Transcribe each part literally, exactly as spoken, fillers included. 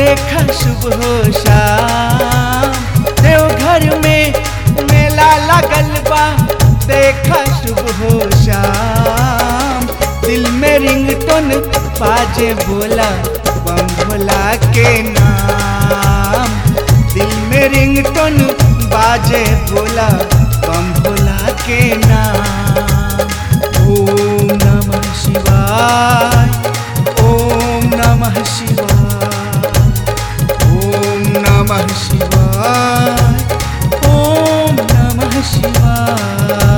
देखा शुभ हो शाम। देवघर में मेला लगल बा देखा शुभ हो शाम। दिल में रिंगटोन बाजे बोला बम भोला के नाम। दिल में रिंगटोन बाजे बोला बम भोला के नाम। ओम नमः शिवाय, ओम नमः शिवाय, ओम नमः शिवाय, ओम नमः शिवाय।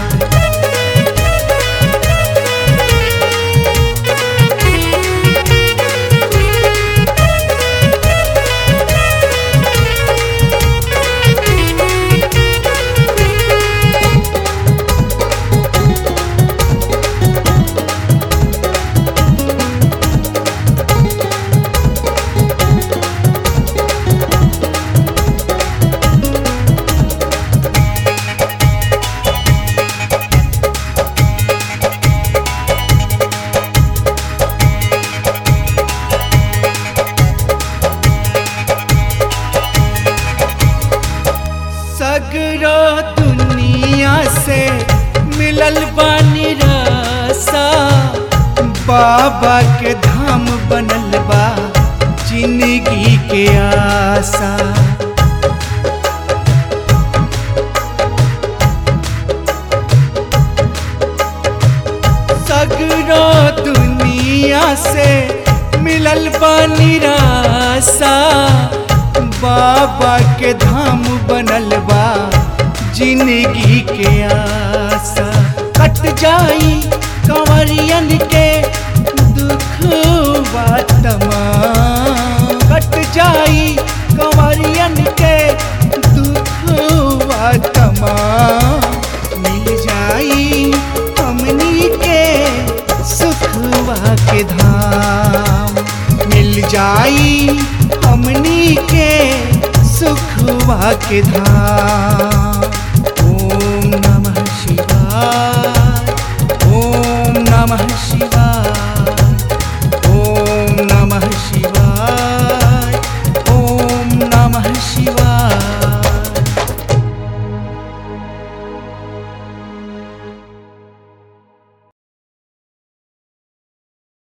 सगरो दुनिया से मिलल बानी रासा। बाबा के धाम बनल बा जिंदगी के आशा। सगरो दुनिया से मिलल बानी रासा। बाबा के धाम बनल बा जिंदगी के आशा। कट जाई कंवरियन के दुखवा तमाम। कट जाई कंवरियन के दुखवा तमाम। मिल जाई हमनी के सुखवा के धाम। मिल जाई हमनी के सुखवा के धाम।